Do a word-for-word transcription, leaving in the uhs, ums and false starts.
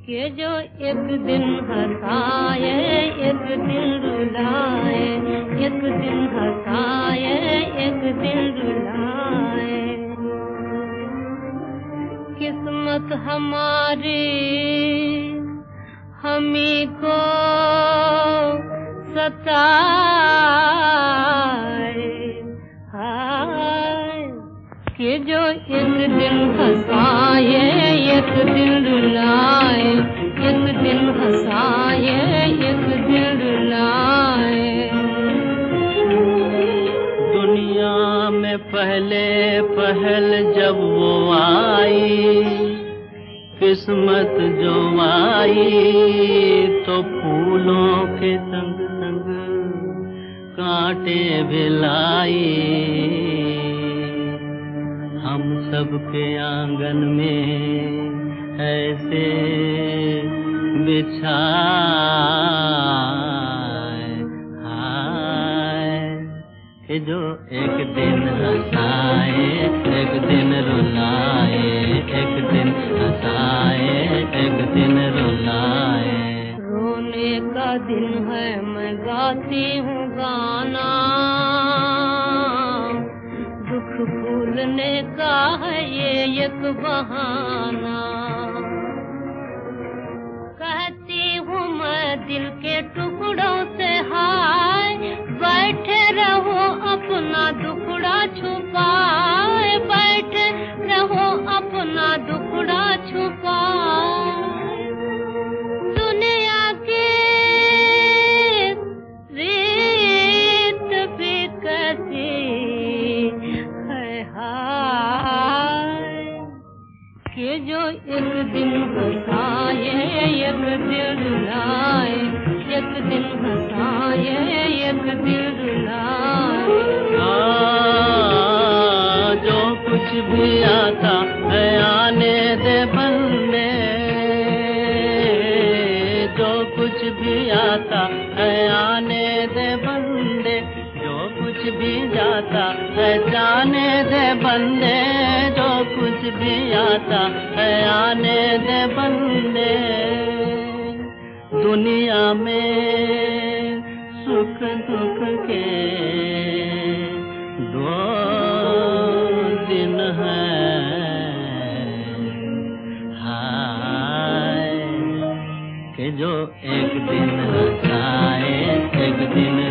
कि जो एक दिन हंसाए एक दिन रुलाए, एक दिन हंसाए एक दिन रुलाए। किस्मत हमारी हमी को सताए, हाय कि जो एक दिन हंसाए एक दिन रुलाए, एक दिन हंसाए एक दिन रुलाए। दुनिया में पहले पहल जब वो आई, किस्मत जो आई तो फूलों के संग संग कांटे भी लाई। हम सबके आंगन में ऐसे बिछाए, हाय कि जो एक दिन हंसाए एक दिन रुलाए, एक दिन हंसाए एक दिन रुलाए। रोने का दिन है मैं गाती हूँ गाना, दुख भूलने का है ये एक बहाना। कहती हूँ मैं दिल के टुकड़ों से हाय, बैठे रहो अपना दुखड़ा छुपाए, बैठे रहो अपना दुखड़ा छुपाए। दुनिया की रीत भी कैसी है हाय, कि जो एक दिन हंसाए एक दिन रुलाए, एक दिन हंसाए एक दिन रुलाए। जो कुछ भी आता है आने दे बंदे, जो कुछ भी आता है आने दे बंदे, जो कुछ भी जाता है जाने दे बंदे, जो कुछ भी आता है आने दे बंदे। दुनिया में सुख दुख के दो दिन हैं, हाय कि जो एक दिन हंसाए एक दिन